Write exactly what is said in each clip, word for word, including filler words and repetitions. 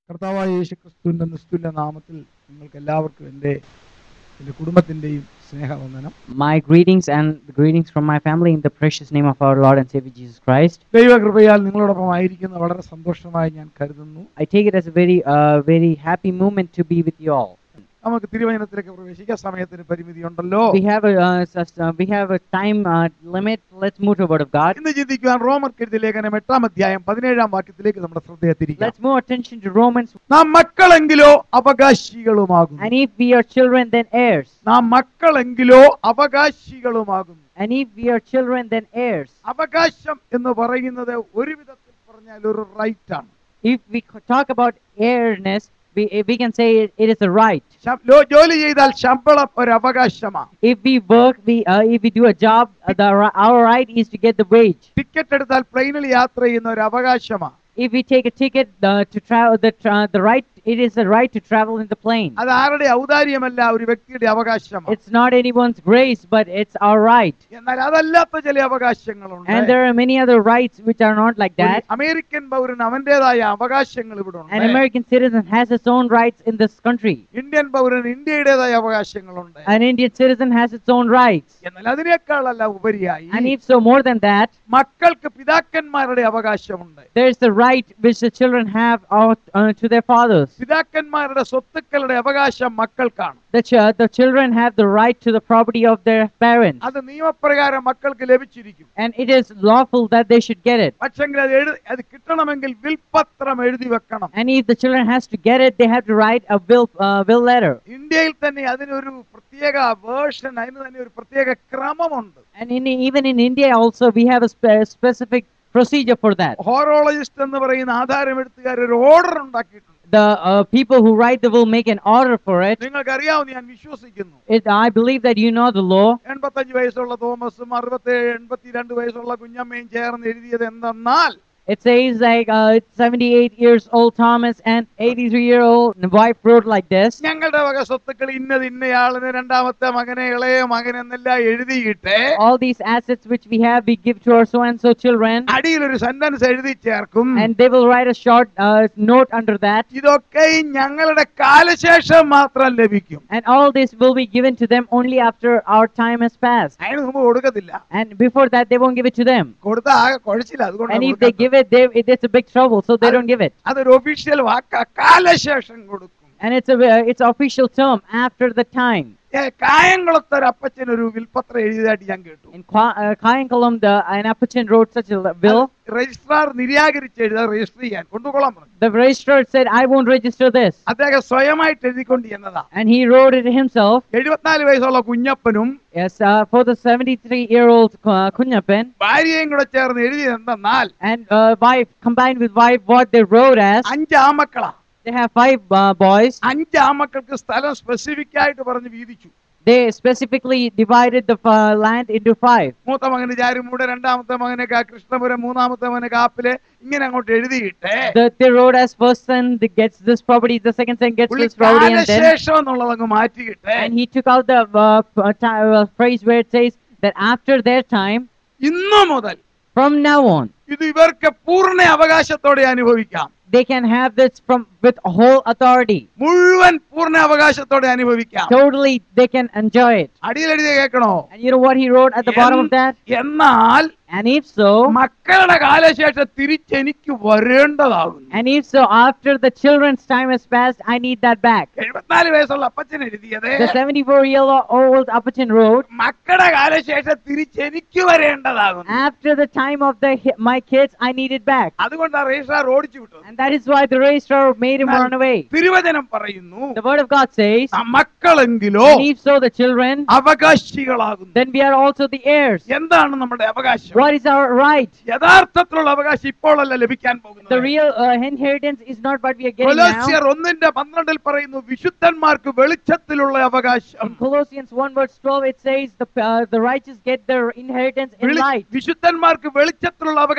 കർത്താവായ യേശുക്രിസ്തുവിന്റെ നിസ്തുല്യ നാമത്തിൽ നിങ്ങൾക്ക് എല്ലാവർക്കും എൻ്റെ എൻ്റെ കുടുംബത്തിൻ്റെയും സ്നേഹവന്ദനം. My greetings and the greetings from my family in the precious name of our Lord and Savior Jesus Christ. ദൈവകൃപയാൽ നിങ്ങളോടൊപ്പം ആയിരിക്കുന്ന വളരെ സന്തോഷമായി ഞാൻ കരുതുന്നു. I take it as a very, uh, very happy moment to be with you all. നമുക്ക് തിരുവചനത്തിലേക്ക് പ്രവേശിക്കാൻ സമയത്തിന് പരിമിതിയുണ്ടല്ലോ. We have a uh, such, uh, we have a time uh, limit. Let's move to the Word of God. ഇന്ന് ചിന്തിക്കുവാൻ റോമർക്ക് എഴുതിയ ലേഖനം എട്ടാം അധ്യായം പതിനേഴാം വാക്യത്തിലേക്ക് നമ്മുടെ ശ്രദ്ധയെ തിരിക്കാം. Let's move attention to Romans. നാം മക്കളെങ്കിലോ അവകാശികളുമാകുന്നു. And if we are children, then heirs. നാം മക്കളെങ്കിലോ അവകാശികളുമാകുന്നു. And if we are children, then heirs. അവകാശം എന്ന് പറയുന്നത് ഒരു വിധത്തിൽ പറഞ്ഞാൽ ഒരു റൈറ്റ് ആണ്. If we talk about heirness, we we can say it, it is a right. ജോലി ചെയ്താൽ ശമ്പളം ഒരു അവകാശമാണ്. If we work, we uh, if we do a job, uh, the, our right is to get the wage. Ticket എടുത്താൽ പ്ലെയിനിൽ യാത്ര ചെയ്യുന്ന ഒരു അവകാശമാണ്. If we take a ticket uh, to travel, the uh, the right, it is a right to travel in the plane. അത് ആരുടെ ഔദാര്യമല്ല, ഒരു വ്യക്തിയുടെ അവകാശമാണ്. It's not anyone's grace, but it's our right. എന്നാൽ അതല്ലാത്ത ചില അവകാശങ്ങളുണ്ട്. And there are many other rights which are not like that. American പൗരൻ അവന്റേതായ അവകാശങ്ങൾ ഇവിടെ ഉണ്ട്. An American citizen has his own rights in this country. Indian പൗരൻ ഇന്ത്യയുടേതായ അവകാശങ്ങളുണ്ട്. An Indian citizen has its own rights. എന്നാൽ അതിനേക്കാളല്ല ഉപരിയായി, And if so, more than that, മക്കൾക്ക് പിതാക്കന്മാരുടെ അവകാശമുണ്ട്. there is the right which the children have out uh, to their fathers. പിതാക്കന്മാരുടെ സ്വത്തുക്കളുടെ അവകാശം മക്കൾക്കാണ്. The ch- the children have the right to the property of their parents. അത് നിയമപ്രകാരം മക്കൾക്ക് ലഭിച്ചിരിക്കും. And it is lawful that they should get it. പക്ഷെങ്കിൽ അത് എഴു അത് കിട്ടണമെങ്കിൽ വിൽപത്രം എഴുതി വെക്കണം. And if the children has to get it, they have to write a will uh, will letter. ഇന്ത്യയിൽ തന്നെ അതിനൊരു പ്രത്യേക വേർഷൻ, അതിന് തന്നെ ഒരു പ്രത്യേക ക്രമമുണ്ട്. And in even in India also we have a spe- specific procedure for that. ഹോറോളജിസ്റ്റ് എന്ന് പറയുന്ന ആധാരമെഴുത്തുകാർ ഒരു ഓർഡർ ഉണ്ടാക്കിയിട്ടുണ്ട്. The uh, people who write the will make an order for it. നിങ്ങൾക്ക് അറിയാവുന്ന ഞാൻ വിശ്വസിക്കുന്നു. It I believe that you know the law. എൺപത്തഞ്ച് വയസ്സുള്ള തോമസും അറുപത്തേഴ് എൺപത്തിരണ്ട് വയസ്സുള്ള കുഞ്ഞമ്മയും ചേർന്ന് എഴുതിയത് എന്തെന്നാൽ, It says like uh, seventy-eight years old Thomas and eighty-three year old wife wrote like this. ഞങ്ങളുടെ വക സ്വത്തുക്കൾ ഇന്നത് ഇന്നയാളിന്, രണ്ടാമത്തെ മകനെ ഇളയ മകൻ എന്നെല്ലാം എഴുതിയിട്ട് All these assets which we have we give to our so and so children. അടിയിൽ ഒരു സെന്റൻസ് എഴുതി ചേർക്കും. And they will write a short uh, note under that. ഇതൊക്കെ ഞങ്ങളുടെ കാലശേഷം മാത്രം ലഭിക്കും. And all this will be given to them only after our time has passed. അതിന് മുമ്പ് കൊടുക്കത്തില്ല. And before that they won't give it to them. കൊടുത്താൽ ആകെ കുഴച്ചില്ല. And if they give it, they, it, it's a big trouble, so they don't give it. അതൊരു official വാക്ക, കാലശേഷം കൊടുക്കും. And it's a uh, it's official term after the time. കായംകുളത്തൊരു അപ്പച്ചൻ ഒരു വിൽപത്രം എഴുതിയതായിട്ട് ഞാൻ കേട്ടു. In Kayankulam, the an applicant wrote such a bill. Registrar നിരാകരിച്ച് എഴുതാൻ register ചെയ്യാൻ കൊണ്ടുകൊള്ളാൻ പറഞ്ഞു. The registrar said, "I won't register this." അദ്ദേഹം സ്വയമായിട്ട് എഴുതിക്കൊണ്ട് എന്നതാ. And he wrote it himself. എഴുപത്തിനാല് വയസ്സുള്ള കുഞ്ഞപ്പനും Yes, uh, for the seventy-three year old uh, Kunyapan. ഭാര്യയും കൂടെ ചേർന്ന് എഴുതിയത് എന്തെന്നാൽ, And uh, wife combined with wife, what they wrote as, അഞ്ച് ആമക്കളാ. they have five uh, boys. അഞ്ച് ആമക്കൾക്ക് സ്ഥലം സ്പെസിഫിക് ആയിട്ട് പറഞ്ഞ് വീതിച്ചു. They specifically divided the uh, land into five. മൂത്ത മകന് ചാരുമൂട്, രണ്ടാമത്തെ മകന് കൃഷ്ണപുരം, മൂന്നാമത്തെ മകന് കാപ്പില്, ഇങ്ങനെ അങ്ങോട്ട് എഴുതിയിട്ട് The, they wrote as first son that gets this property, the second son gets this property, and then കാലശേഷം എന്നുള്ളത് അങ്ങ് മാറ്റിയിട്ട് and he took out the uh, t- uh, phrase where it says that after their time, ഇന്നു മുതൽ from now on, ഇത് ഇവർക്ക് പൂർണ്ണ അവകാശത്തോടെ അനുഭവിക്കാം. they can have this from with whole authority. മുഴുവൻ പൂർണ്ണ അവകാശത്തോടെ അനുഭവിക്കാം. Totally, they can enjoy it. അടിയിൽ എഴുതിയ കേൾക്കണോ? And you know what he wrote at the bottom of that? എന്നാൽ And if so, മക്കളുടെ കാലശേഷം തിരിച്ചെനിക്ക് വരേണ്ടതാകുന്നു. and if so, after the children's time has passed, I need that back. എഴുപത്തിനാല് വയസ്സുള്ള അപ്പച്ചൻ എഴുതിയത്, The seventy-four year old Appachan wrote, മക്കളുടെ കാലശേഷം തിരിച്ചെനിക്ക് വരേണ്ടതാകുന്നു. after the time of the my kids, I need it back. അതുകൊണ്ടാണ് രജിസ്ട്രാർ ഓടിച്ചു വിട്ടത്. And that is why the registrar made him run away. തിരുവചനം പറയുന്നു, The word of God says, മക്കളെങ്കിലോ and if so, the children, അവകാശികളാകുന്നു. then we are also the heirs. എന്താണ് നമ്മുടെ അവകാശം? What is our right? യഥാർത്ഥത്തിലുള്ള അവകാശം ഇപ്പോഴല്ല ലഭിക്കാൻ പോകുന്നത്. The real uh, inheritance is not what we are getting now. കൊലോസ്യർ ഒന്നിന്റെ പന്ത്രണ്ടിൽ പറയുന്നു, വിശുദ്ധന്മാർക്ക് വെളിച്ചത്തിലുള്ള അവകാശം. In Colossians one verse twelve, it says the uh, the righteous get their inheritance in light. വിശുദ്ധന്മാർക്ക് വെളിച്ചത്തിലുള്ള അവകാശം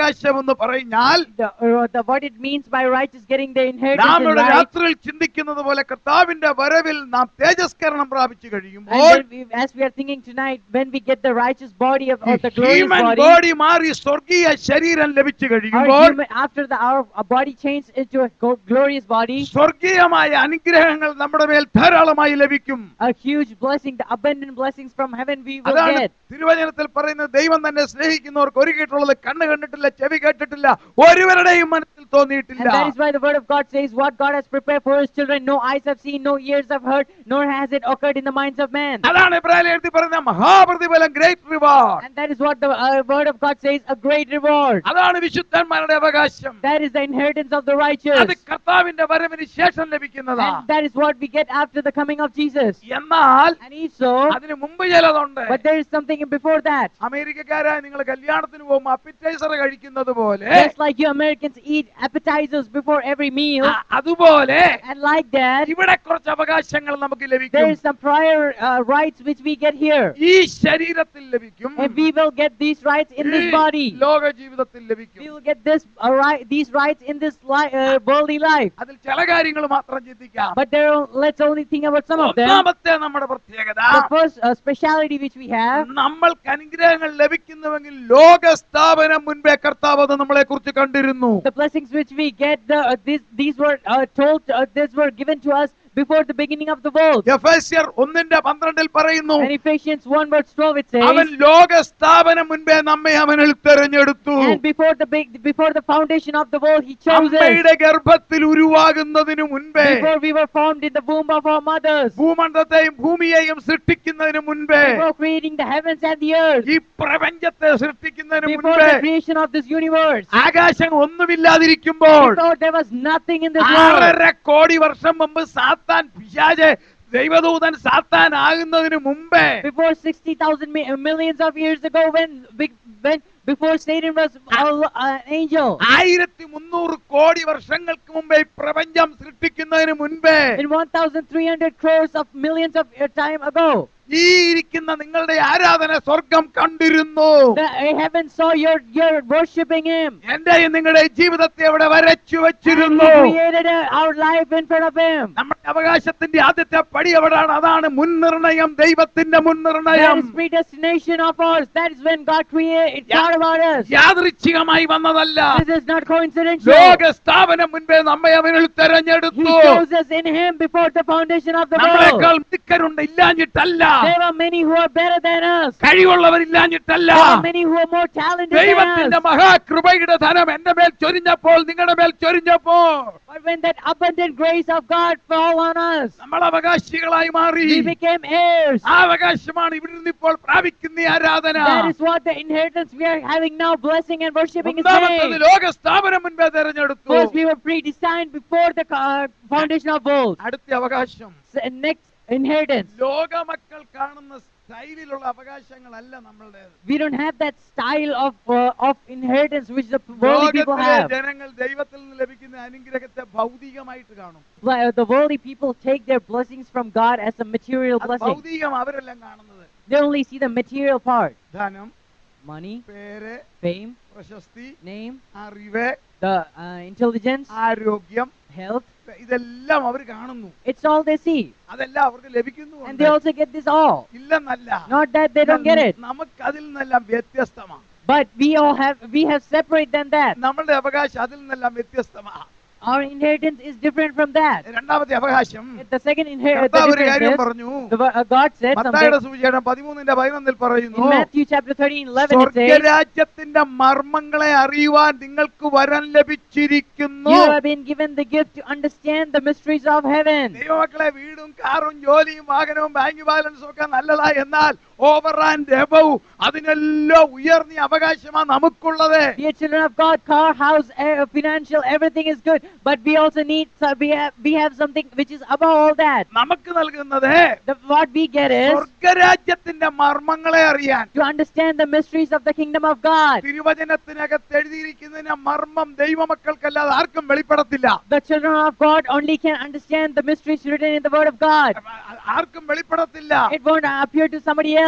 അവകാശം എന്ന് പറഞ്ഞാൽ The, uh, the, what it means by righteous getting the inheritance നാം in ഇവിടെ life. രാത്രിയിൽ ചിന്തിക്കുന്നത് പോലെ കർത്താവിന്റെ വരവിൽ നാം തേജസ്കരണം പ്രാപിച്ചു And കഴിയുമ്പോൾ then we, as we are thinking tonight, when we get the righteous body of or the glorious human body, body മാറി സ്വർഗീയ ശരീരം ലഭിച്ചു our കഴിയുമ്പോൾ human, after the our, our body changed into a go- glorious body, സ്വർഗീയമായ അനുഗ്രഹങ്ങൾ നമ്മുടെ മേൽ ധാരാളമായി ലഭിക്കും. a huge blessing, the abundant blessings from heaven we will അതാണ് get. തിരുവചനത്തിൽ പറയുന്നത്, ദൈവം തന്നെ സ്നേഹിക്കുന്നവർക്ക് ഒരുക്കിയിട്ടുള്ളത് കണ്ണ് കണ്ടിട്ടില്ല, ചെവി കേട്ടിട്ടില്ല, ഒരുവരുടെയും മനസ്സിൽ And തോന്നിയിട്ടില്ല. that is why the word of God says, what God has prepared for his children, no eyes have seen, no ears have heard, nor has it occurred in the minds of men. അതാണ് എബ്രായർ എഴുതി പറയുന്ന മഹാപ്രതിഫലം, great reward. And that is what the uh, word of God says, a great reward. അതാണ് വിശുദ്ധന്മാരുടെ അവകാശം. That is the inheritance of the righteous. അത് കർത്താവിന്റെ വരവിന് ശേഷം ലഭിക്കുന്നതാണ്. And that is what we get after the coming of Jesus. എന്നാൽ And if so, അതിന് മുമ്പ് ചിലതുണ്ട്. but there is something before that. അമേരിക്കക്കാരായ നിങ്ങൾ കല്യാണത്തിന് പോകുമ്പോൾ അപ്പിറ്റൈസർ കഴിക്കുന്നത് പോലെ, Just like you Americans eat appetizers before every meal, അ- അതുപോലെ and like that, ഇവിടെ കുറച്ച് അവകാശങ്ങൾ നമുക്ക് there ലഭിക്കും. is some prior uh, rights which we get here. ഈ ശരീരത്തിൽ ലഭിക്കും, And we will get these rights in this ഈ body. ലോക ജീവിതത്തിൽ We ലഭിക്കും. will get this uh, right, these rights in this li- uh, worldly life. അതിൽ ചില കാര്യങ്ങൾ മാത്രം ചിന്തിക്കാം. But there, are- let's only think about some of them. ഒന്നാമത്തെ നമ്മുടെ പ്രത്യേകത, The first uh, speciality which we have, നമ്മൾക്ക് അനുഗ്രഹങ്ങൾ ലഭിക്കുന്നുവെങ്കിൽ ലോക സ്ഥാപനം മുൻപേ കർത്താവ് അത് നമ്മളെ കുറിച്ച് കണ്ടിരുന്നു. the blessings which we get, the, uh, these, these were uh, told, uh, these were given to us before the beginning of the world. എഫേസ്യർ ഒന്നിന്റെ പന്ത്രണ്ടിൽ പറയുന്നു, And Ephesians one verse twelve it അവൻ says, ലോക സ്ഥാപനം മുൻപേ നമ്മെ അവനിൽ തെരഞ്ഞെടുത്തു. and before the big, before the foundation of the world, He chose us. അമ്മയുടെ ഗർഭത്തിൽ ഉരുവാകുന്നതിനു മുൻപേ, Before we were formed in the womb of our mothers, ഭൂമണ്ഡലത്തെയും ഭൂമിയെയും സൃഷ്ടിക്കുന്നതിന് മുൻപേ, before creating the heavens and the earth, ഈ പ്രപഞ്ചത്തെ സൃഷ്ടിക്കുന്നതിന് before മുൻപേ, the creation of this universe, ആകാശം ഒന്നുമില്ലാതിരിക്കുമ്പോൾ, before there was nothing in this world, ആറര കോടി വർഷം മുമ്പ് സാത്താൻ പിശാച് ദൈവദൂതൻ സാത്താൻ ആകുന്നതിന് മുമ്പേ, before sixty thousand mi- millions of years ago, when big- when before Satan was a- an angel, ആയിരത്തി മുന്നൂറ് കോടി വർഷങ്ങൾക്ക് മുമ്പേ ഈ പ്രപഞ്ചം സൃഷ്ടിക്കുന്നതിന് മുൻപേ, in one thousand three hundred crores of millions of year time ago, ഈ ഇരിക്കുന്ന നിങ്ങളുടെ ആരാധന സ്വർഗം കണ്ടിരുന്നു. the heaven saw your your worshiping Him. എന്റെയും നിങ്ങളുടെ ജീവിതത്തെ അവിടെ വരച്ചു And വച്ചിരുന്നു. He created uh, our life in front of Him. നമ്മുടെ അവകാശത്തിന്റെ ആദ്യത്തെ പടി എവിടാണ്? അതാണ് മുൻനിർണയം, ദൈവത്തിന്റെ That മുൻനിർണയം. is predestination of ours. That is when God created, thought about us. യാദൃച്ഛികമായി വന്നതല്ല. This is not coincidental. ലോക സ്ഥാപനം മുൻപേ നമ്മെ അവനിൽ He തെരഞ്ഞെടുത്തു. chose us in Him before the foundation of the നമ്മളെക്കാൾ world. മിക്കരുണ്ട്, ഇല്ലാഞ്ഞിട്ടല്ല. There are many who are better than us. കഴിവുള്ളവരില്ലാഞ്ഞിട്ടല്ല. There are many who are more talented ദൈവത്തിന്റെ than us. മഹാകൃപയുടെ ധനം എന്റെ മേൽ ചൊരിഞ്ഞപ്പോൾ, നിങ്ങളുടെ മേൽ ചൊരിഞ്ഞപ്പോൾ, But when that abundant grace of God fell on us, നമ്മൾ അവകാശികളായി മാറി. we became heirs. ആ അവകാശമാണ് ഇവിടുന്ന് ഇപ്പോൾ പ്രാപിക്കുന്ന ഈ ആരാധന. That is what the inheritance we are having now, blessing and worshiping is ഒന്നാമത്തത് saying. ലോക സ്ഥാപനം മുൻപേ തെരഞ്ഞെടുത്തു. First, we were predestined before the uh, foundation of world. അടുത്ത അവകാശം, S- Next, inheritance. ലോക മക്കൾ കാണുന്ന സ്റ്റൈലിലുള്ള അവകാശങ്ങളല്ല നമ്മളുടേത്. We don't have that style of uh, of inheritance which the worldly people ലോകത്തിലെ have. ജനങ്ങൾ ദൈവത്തിൽ നിന്ന് ലഭിക്കുന്ന അനുഗ്രഹത്തെ ഭൗതികമായിട്ട് കാണും. Like, the worldly people take their blessings from God as a material അത് blessing. ഭൗതികം അവരെല്ലാം കാണുന്നത്. They only see the material part. ധനം, Money, പേര്, fame, പ്രശസ്തി, name, അറിവ്, the uh, intelligence, ആരോഗ്യം, health. ഇതെല്ലാം അവർ കാണുന്നു. It's all they see. അതെല്ലാം അവർക്ക് ലഭിക്കുന്നു. And they also get this all. ഇല്ലെന്നല്ല, Not that they don't get it. നമുക്ക് അതിൽ നിന്നെല്ലാം വ്യത്യസ്തമാണ്. But we all have, we have separate than that. നമ്മളുടെ അവകാശം അതിൽ നിന്നെല്ലാം വ്യത്യസ്തമാണ്. Our inheritance is different from that. രണ്ടാമത്തെ അവകാശം, The second inheritance, കർത്താവ് ഒരു കാര്യം പറഞ്ഞു. the, uh, God said മത്തായിയുടെ something. സുവിശേഷം പതിമൂന്നിന്റെ പതിനൊന്നിൽ പറയുന്നു, In Matthew chapter thirteen, eleven, it says, സ്വർഗരാജ്യത്തിന്റെ മർമ്മങ്ങളെ അറിയുവാൻ നിങ്ങൾക്ക് വരം ലഭിച്ചിരിക്കുന്നു. you have been given the gift to understand the mysteries of heaven. ദൈവമക്കളെ, വീടും കാറും ജോലിയും വാഹനവും ബാങ്ക് ബാലൻസും ഒക്കെ നല്ലതാ, എന്നാൽ ഓവർ ആൻഡ് എബവ് അതിനെല്ലാം ഉയർന്ന അവകാശമാണ് നമുക്കുള്ളത്. Dear children of God, car, house, uh, financial, everything is good. But we also need, so we have, we have something which is above all that. നമുക്ക് നൽകുന്നത് The, what we get is സ്വർഗരാജ്യത്തിന്റെ മർമ്മങ്ങളെ അറിയാൻ. to understand the mysteries of the kingdom of God. തിരുവചനത്തിനകത്ത് എഴുതിയിരിക്കുന്നതിന്റെ മർമ്മം ദൈവമക്കൾക്കല്ലാതെ ആർക്കും വെളിപ്പെടത്തില്ല. The children of God only can understand the mysteries written in the word of God. ആർക്കും വെളിപ്പെടത്തില്ല. It won't appear to somebody else.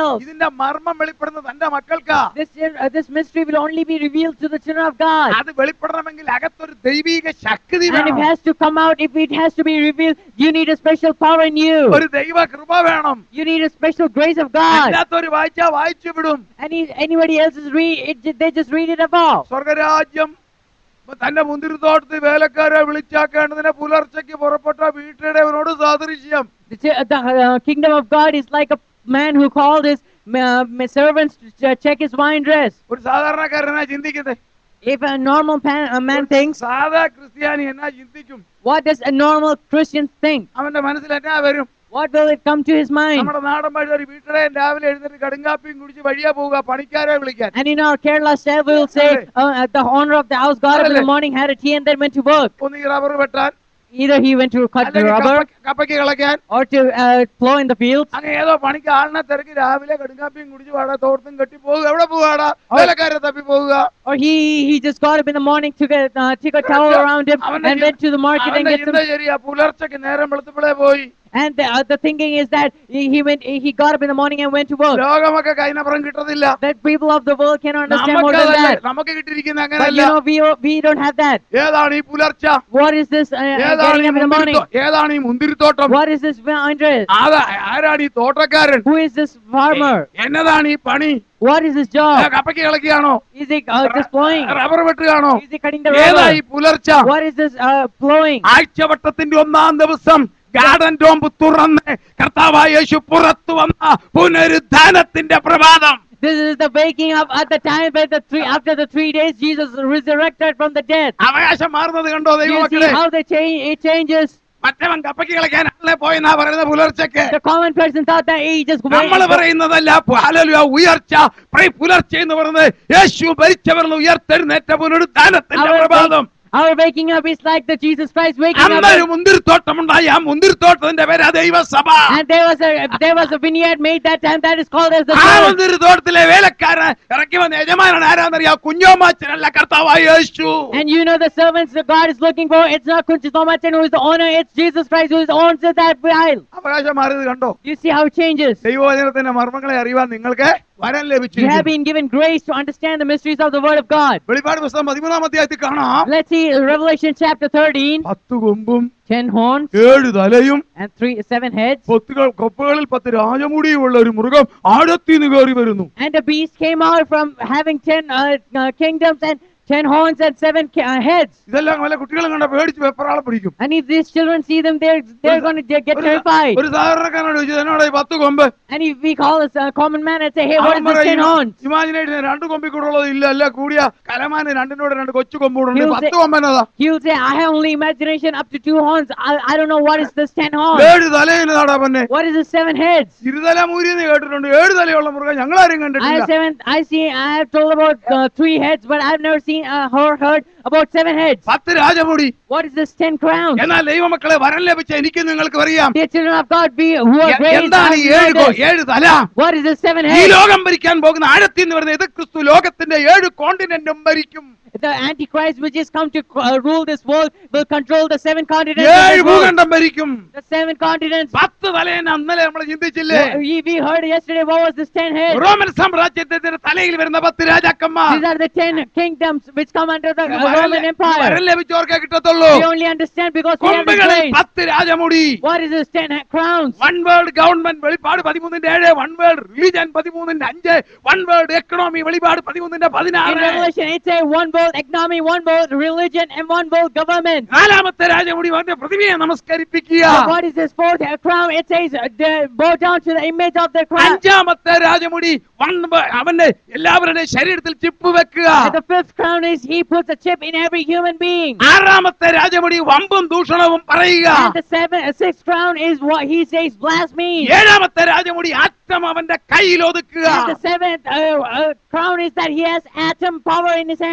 themselves. ഇതിന്റെ മർമ്മം വെളിപ്പെടുന്നത് തന്റെ മക്കൾക്കാ. This uh, this mystery will only be revealed to the children of God. അത് വെളിപ്പെടണമെങ്കിൽ അകത്തൊരു ദൈവിക ശക്തി And it വേണം. has to come out. If it has to be revealed, you need a special power in you. ഒരു ദൈവ കൃപ വേണം. You need a special grace of God. അല്ലാത്തൊരു വായിച്ചാ വായിച്ചു വിടും. Any anybody else is read it, they just read it above. സ്വർഗരാജ്യം തന്റെ മുന്തിരിത്തോട്ടത്തിൽ വേലക്കാരെ വിളിച്ചാക്കേണ്ടതിനെ പുലർച്ചയ്ക്ക് പുറപ്പെട്ട വീട്ടിടവനോട് സാദൃശ്യം. The, the uh, kingdom of God is like a man who called his uh, servants to check his wine dress. ഒരു സാധാരണക്കാരനാ ചിന്തിക്കുന്നത്. If a normal pan, a man thinks, സാധാ ക്രിസ്ത്യാനി എന്നാ ചിന്തിക്കും? what does a normal Christian think? അവന്റെ മനസ്സിൽ എന്നാ വരും? What will it come to his mind? നമ്മുടെ നാടൻ വഴി ഒരു വീട്ടിലെ രാവിലെ എഴുന്നേറ്റ് കടുങ്കാപ്പിയും കുടിച്ച് വഴിയാ പോവുക പണിക്കാരെ വിളിക്കാൻ. And in our Kerala style, we will say, uh, the owner of the house got up in the morning, had a tea, and then went to work. ഒന്നുകിൽ റബ്ബർ വെട്ടാൻ, Either he went to cut the rubber, കപ്പയ്ക്ക് കളയ്ക്കാൻ, or to uh, plow in the fields. അങ്ങനെ ഏതോ പണിക്ക് ആളിനെ തിരക്കി രാവിലെ കടുങ്കാപ്പിയും കുടിച്ച് വാടാ തോർത്തും കെട്ടി പോവുക. എവിടെ പോവാടാ? വേലക്കാരെ തപ്പി പോവുക. Or he he just got up in the morning, took a uh, took a towel around him, and went to the market and get some. ശരിയാ, പുലർച്ചയ്ക്ക് നേരം വെളുത്തപ്പോഴേ പോയി. And the, uh, the thinking is that he, he went he got up in the morning and went to work. ലോകമൊക്കെ കൈനപ്പുറം കിട്ടത്തില്ല. That people of the world cannot understand more than that. നമുക്ക് കിട്ടിയിരിക്കുന്ന But അങ്ങനെയല്ല. you know, we we don't have that. ഏതാണ് ഈ പുലർച്ച? What is this uh, getting up in the morning? ഏതാണ് ഈ മുന്തിരിത്തോട്ടം? What is this vine dress? ആരാണ് ഈ തോട്ടക്കാരൻ? Who is this farmer? എന്നതാണ് ഈ പണി? What is this job? കപ്പയ്ക്ക് കളക്കിയാണോ? Is he uh, just plowing? Rubber വെട്ടുകയാണോ? Is he cutting the ഏതായി rubber? പുലർച്ച? What is this uh, plowing? ആഴ്ചവട്ടത്തിന്റെ ഒന്നാം ദിവസം ഗാർഡൻ ടോംബ് തുറന്ന് കർത്താവായ യേശു പുറത്തു വന്ന പുനരുദ്ധാനത്തിന്റെ പ്രഭാതം. This is the waking up at the time when the three after the three days Jesus resurrected from the dead. അവകാശം മാറുന്നത് കണ്ടോ You see ദൈവമക്കളെ? how the change it changes. മറ്റവൻ കപ്പയ്ക്ക് കളിക്കാൻ ആളെ പോയെന്നാ പറയുന്നത് പുലർച്ചയ്ക്ക്. The common person thought that he just നമ്മൾ went. പറയുന്നതല്ല ഹല്ലേലൂയ ഉയർച്ച പുലർച്ച എന്ന് പറയുന്നത് യേശു മരിച്ചവരിൽ ഉയർത്തെഴുന്നേറ്റ പുനരുദ്ധാനത്തിന്റെ പ്രഭാതം. Our waking up is like the Jesus Christ waking up. അന്നൊരു മുന്തിരിത്തോട്ടമുണ്ടായി. ആ മുന്തിരിത്തോട്ടത്തിന്റെ പേര് ദൈവസഭ. And there was a there was a vineyard made that time that is called as the ആ church. മുന്തിരിത്തോട്ടത്തിലെ വേലക്കാരൻ ഇറക്കി വന്ന യജമാനൻ ആരാന്നറിയാ? കുഞ്ഞോമാച്ചനല്ല, കർത്താവായ യേശു. And you know the servants that God is looking for, it's not Kunchitomachan who is the owner, it's Jesus Christ who is owns that vial. അവകാശം മാറിയത് കണ്ടോ? You see how it changes. ദൈവവചനത്തിന്റെ മർമ്മങ്ങളെ അറിയുവാൻ നിങ്ങൾക്ക് വരം ലഭിച്ചു. You have been given grace to understand the mysteries of the word of God. വെളിപ്പാട് പുസ്തകം പതിമൂന്നാം അധ്യായത്തിൽ കാണാം. Let's see Revelation chapter thirteen. പത്ത് കൊമ്പും Ten horns ഏഴ് തലയും and three seven heads. കൊത്തുകൾ കൊപ്പുകളിൽ പത്ത് രാജമുടിയുമുള്ള ഒരു മൃഗം ആഴത്തിന്ന് കയറി വരുന്നു. And the beast came out from having ten uh, uh, kingdoms and ten horns and seven uh, heads. ഇതെല്ലാം വല്ല കുട്ടികളും കണ്ട പേടിച്ച് വെപ്രാളം പിടിക്കും. And if these children see them, they're they're going to get terrified. ഒരു സാധാരണക്കാരനോട് ചോദിച്ചു എന്നോട് ഈ പത്ത് കൊമ്പ്. And if we call a common man and say, hey, what is this ten horns? ഇമാജിനേറ്റ് രണ്ട് കൊമ്പിൽ കൂടുള്ളത് ഇല്ല, അല്ല കൂടിയ കലമാന് രണ്ടിനോട് രണ്ട് കൊച്ചു കൊമ്പൂടുണ്ട്. പത്ത് കൊമ്പനതാ. He will say, I have only imagination up to two horns. I, I don't know what is this ten horns. ഏഴ് തലയിലാടാ പന്നെ. What is this seven heads? ഇരുതല മൂരിന്ന് കേട്ടിട്ടുണ്ട്. ഏഴ് തലയുള്ള മൃഗം ഞങ്ങളാരും I കണ്ടിട്ടില്ല. have seven. I see. I have told about uh, three heads, but I've never seen uh, or heard about seven heads. പത്ത് രാജമുടി. What is this ten crowns? എന്നാൽ ദൈവമക്കളെ വരം ലഭിച്ച എനിക്ക് നിങ്ങൾക്ക് അറിയാം. Dear children of God, be who are great. എന്താണ് ഈ ഏഴ് കൊ- ഏഴ് തല? What is this seven ഈ heads? ലോകം ഭരിക്കാൻ പോകുന്ന ആഴത്തിൽ നിന്ന് വരുന്ന ഇത് ക്രിസ്തു ലോകത്തിന്റെ ഏഴ് കോണ്ടിനെന്റും ഭരിക്കും. The Antichrist, which is come to uh, rule this world, will control the seven continents. of ഏഴ് this world. ഭൂഖണ്ഡം ഭരിക്കും. The seven continents. പത്ത് തലേന്ന് അന്നലെ നമ്മൾ ചിന്തിച്ചില്ലേ? We, we heard yesterday. What was this ten heads? Roman സാമ്രാജ്യത്തിന്റെ തലയിൽ വരുന്ന പത്ത് രാജാക്കന്മാർ. These are the ten kingdoms which come under the ഇത് uh, വരം Roman ല- Empire. വരം ലഭിച്ചവർക്കേ കിട്ടത്തുള്ളൂ. We only understand because we have the കൊമ്പുകളിൽ grace. പത്ത് രാജമുടി. What is this ten ha- crowns? One world government വെളിപ്പാട് പതിമൂന്നിന്റെ ഏഴ്, വൺ വേൾഡ് റിലീജൻ പതിമൂന്നിന്റെ അഞ്ച്, വൺ വേൾഡ് എക്കണോമി വെളിപ്പാട് പതിമൂന്നിന്റെ In പതിനാറ്. Revelation, it says one world economy, one world religion, and one world government. നാലാമത്തെ രാജമുടി അവന്റെ പ്രതിമയെ നമസ്കരിപ്പിക്കുക. And what is this fourth uh, crown? It says uh, the- bow down to the image of the crown. അഞ്ചാമത്തെ Rajamudi one way- അവന്റെ എല്ലാവരുടെയും ശരീരത്തിൽ chip വെക്കുക. And the fifth crown is he puts a chip in every human being. ആറാമത്തെ രാജമുടി വമ്പും ദൂഷണവും പറയുക. And the seven, uh, sixth crown is what he says blasphemy. ഏഴാമത്തെ Rajamudi atom അവന്റെ കയ്യിൽ ഒതുക്കുക. And the seventh uh, uh, crown is that he has atom power in his hand.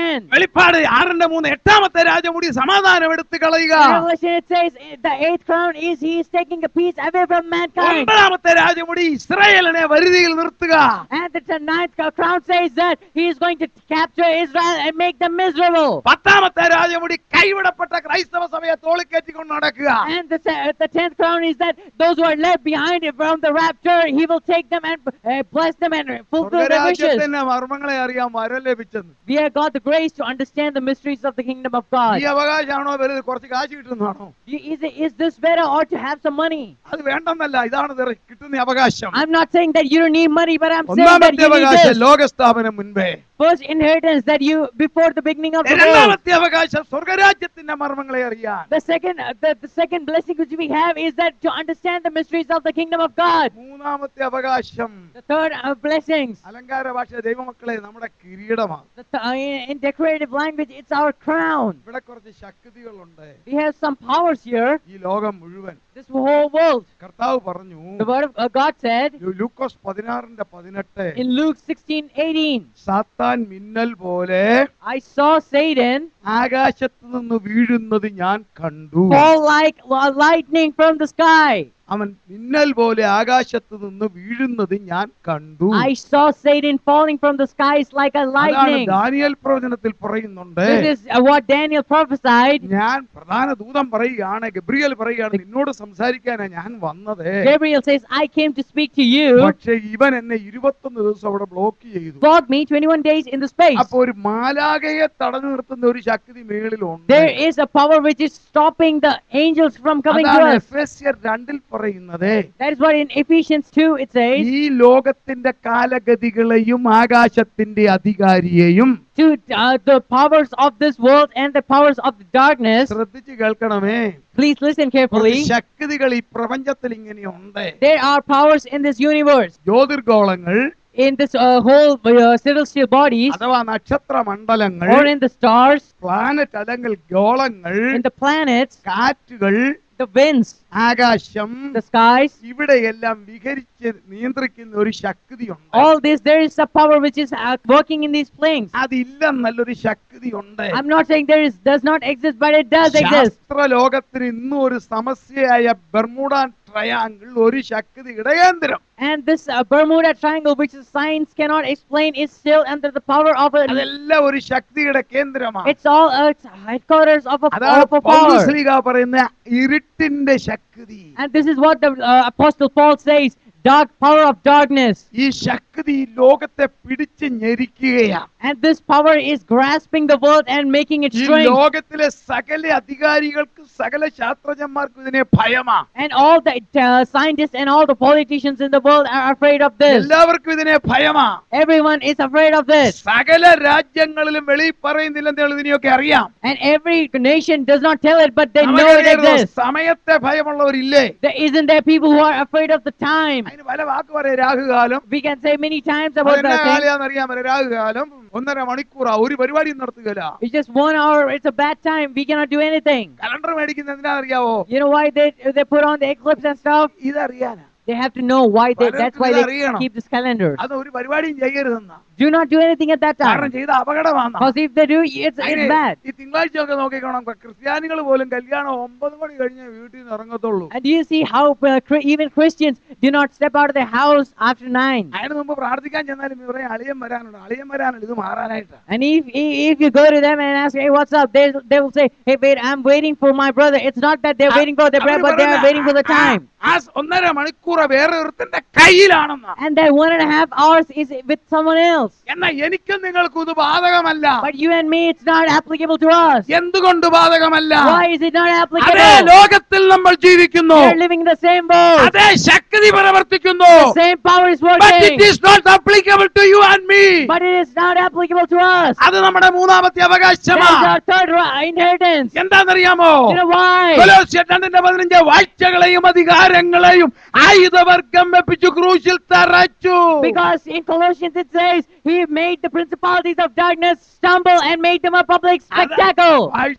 വെളിപ്പാട് ആറിന്റെ മൂന്ന് എട്ടാമത്തെ രാജമുടി സമാധാനം എടുത്തു കളയുക. In Revelation it says the eighth crown is he is taking a peace away from mankind. ഒമ്പതാമത്തെ രാജമുടി ഇസ്രായേലിനെ വരുതിയിൽ നിർത്തുക. And the ninth crown says that he is going to capture Israel and make them miserable. പത്താമത്തെ രാജമുടി കൈവിടപ്പെട്ട ക്രൈസ്തവ സഭയെ തോളിക്കേറ്റിക്കൊണ്ട് നടക്കുക. And the, the tenth crown is that those who are left behind from the rapture, he will take them and uh, bless them and fulfill their wishes. സ്വർഗ്ഗരാജ്യത്തിന്റെ മർമ്മങ്ങളെ അറിയാൻ വരം ലഭിച്ചെന്ന്. We have got the grace to understand the mysteries of the kingdom of God. ഈ അവകാശമാണോ വലുത് കുറച്ച് കാശ് കിട്ടുന്നതാണോ? Is, is this better or to have some money? അത് വേണ്ടെന്നല്ല, ഇതാണ് കിട്ടുന്ന അവകാശം. I'm not saying that you don't need money, but I'm saying that you need this. ലോകസ്ഥാപനം മുൻപേ First inheritance that you before the beginning of the world. രണ്ടാമത്തെ അവകാശം സ്വർഗ്ഗരാജ്യത്തിന്റെ മർമ്മങ്ങളെ അറിയാൻ. The second uh, the, the second blessing which we have is that to understand the mysteries of the kingdom of God. മൂന്നാമത്തെ അവകാശം The third uh, blessings. അലങ്കാര ഭാഷ ദൈവമക്കളെ നമ്മുടെ കിരീടമാണ്. The th- uh, in, in decorative language it's our crown. ഇവിടെ കുറച്ച് ശക്തികളുണ്ട്. We have some powers here. ഈ ലോകം മുഴുവൻ. This whole world. കർത്താവ് പറഞ്ഞു. The word of uh, God said. ലൂക്കോസ് പതിനാറിന്റെ പതിനെട്ട്. In Luke sixteen eighteen. സാത്താൻ മിന്നൽ പോലെ I saw Satan ആകാശത്ത് നിന്ന് വീഴുന്നത് ഞാൻ കണ്ടു. fall like uh, lightning from the sky. അവൻ മിന്നൽ പോലെ ആകാശത്ത് നിന്ന് വീഴുന്നത് ഞാൻ കണ്ടു. I saw Satan falling from the skies like a lightning. Daniel പ്രവചനത്തിൽ പറയുന്നുണ്ട്. This is uh, what Daniel prophesied. ഞാൻ പ്രധാന ദൂതൻ പറയുകയാണ്, ഗബ്രിയേൽ പറയുകയാണ്, നിന്നോട് സംസാരിക്കാനാണ് ഞാൻ വന്നത്. Gabriel says I came to speak to you. പക്ഷേ ഇവൻ എന്നെ ഇരുപത്തൊന്ന് ദിവസം അവിടെ ബ്ലോക്ക് ചെയ്തു. Blocked me twenty-one days in the space. അപ്പോൾ ഒരു മാലാഖയെ തടഞ്ഞു നിർത്തുന്ന ഒരു ശക്തി മേളിലുണ്ട്. There is a power which is stopping the angels from coming to us. എഫെസ്യർ രണ്ടിൽ പറയുന്നത്. That is what in Ephesians two it says. ഈ ലോകത്തിന്റെ കാലഗതികളെയും ആകാശത്തിന്റെ അധികാരിയെയും To uh, the powers of this world and the powers of the darkness. ശ്രദ്ധിച്ചു കേൾക്കണമേ. Please listen carefully. ശക്തികൾ ഈ പ്രപഞ്ചത്തിൽ ഇങ്ങനെയുണ്ട്. There are powers in this universe. ജ്യോതിർഗോളങ്ങൾ, in this uh, whole uh, celestial bodies, അഥവാ നക്ഷത്ര മണ്ഡലങ്ങൾ, or in the stars, planet അല്ലെങ്കിൽ ഗോളങ്ങൾ, in the planets, കാറ്റുകൾ, the winds, ആകാശം, the skies, ഇവിടെയെല്ലാം വിഹരിച്ച് നിയന്ത്രിക്കുന്ന ഒരു ശക്തിയുണ്ട്. all this, there is a power which is uh, working in these planes. അതില്ലെന്നല്ലൊരു ശക്തിയുണ്ട്. I'm not saying there is does not exist, but it does exist. ശാസ്ത്ര ലോകത്തിന് ഇന്നും ഒരു സമസ്യയായ ബർമുഡ ട്രയാങ്കിൾ ഒരു ശക്തിയുടെ കേന്ദ്രം. And this uh, Bermuda Triangle, which science cannot explain, is still under the power of a. അതെല്ലാം ഒരു ശക്തിയുടെ കേന്ദ്രമാണ്. It's all uh, it's headquarters of a അതാണ് powerful പൗലോസ് power. ശ്ലീഹ പറയുന്ന ഇരുട്ടിന്റെ ശക്തി. And this is what the uh, Apostle Paul says. Dark power of darkness. ഈ ശക്തി ലോകത്തെ പിടിച്ച് ഞെരിക്കുകയാണ്. And this power is grasping the world and making it ഈ shrink. ലോകത്തിലെ സകല അധികാരികൾക്കും സകല ശാസ്ത്രജ്ഞന്മാർക്കും ഇതിനെ ഭയമാണ്. And all the uh, scientists and all the politicians in the world are afraid of this. എല്ലാവർക്കും ഇതിനെ ഭയമാണ്. Everyone is afraid of this. സകല രാജ്യങ്ങളിലും വെളി പറയുന്നില്ലെന്ന് ഇതിനെയൊക്കെ അറിയാം. And every nation does not tell it, but they know it exists. സമയത്തെ ഭയമുള്ളവരില്ലേ? There isn't there people who are afraid of the time. അതിന് പല വാക്ക് പറയാം. Rahukalam, We can say many times about that thing. അറിയാം. രാഹുകാലം ഒന്നര മണിക്കൂറാ, ഒരു പരിപാടി നടത്തുകയില്ല. It's just one hour. It's a bad time. We cannot do anything. Calendar മേടിക്കുന്നത് എന്തിനാണെന്നറിയാവോ? You know why they they put on the eclipse and stuff? ഇതറിയാനാ. They have to know why they. That's why they keep this calendar. അത് ഒരു പരിപാടിയും ചെയ്യരുതെന്നാ. Do not do anything at that കാരണം time. ചെയ്ത അപകടമാണ്. Because if they do, it's it's bad. ഈ തിങ്കളാഴ്ച ഒക്കെ നോക്കിക്കോണം, ക്രിസ്ത്യാനികൾ പോലും കല്യാണം ഒമ്പത് മണി കഴിഞ്ഞ് വീട്ടിൽ നിന്ന് ഇറങ്ങത്തുള്ളൂ. And do you see how uh, even Christians do not step out of their house after nine? അതിന് മുമ്പ് പ്രാർത്ഥിക്കാൻ ചെന്നാലും ഇവരെ അളിയൻ വരാനുണ്ട്, അളിയൻ വരാനുണ്ട്, ഇത് മാറാനായിട്ടാണ്. And if if you go to them and ask, hey, what's up? They they will say, hey, wait, I'm waiting for my brother. It's not that they're waiting for their brother, but they are waiting for the time. ആ ഒന്നര മണിക്കൂർ വേറെ ഒരുത്തന്റെ കയ്യിലാണെന്ന്. And that one and a half hours is with someone else. എന്നാ എനിക്കും നിങ്ങൾക്കും ഇത് ബാധകമല്ല. But you and me, it's not applicable to us. എന്തുകൊണ്ട് ബാധകമല്ല? Why is it not applicable? അതേ ലോകത്തിൽ നമ്മൾ ജീവിക്കുന്നു. We are living in the same boat. അതേ ശക്തി പ്രവർത്തിക്കുന്നു. The same power is But working. it is not applicable to you and me. But it is not applicable to us. അത് നമ്മുടെ മൂന്നാമത്തെ That is അവകാശമാണ്. our third ri- inheritance. എന്താണെന്നറിയാമോ? You know why? കൊലോസ്യർ രണ്ടിന്റെ പതിനഞ്ച് വാഴ്ചകളെയും അധികാരങ്ങളെയും ആയുധവർഗം വെപ്പിച്ചു ക്രൂശിൽ തറച്ചു. Because in Colossians it says, He made the principalities of darkness stumble and made them a public spectacle. വാഴ്ച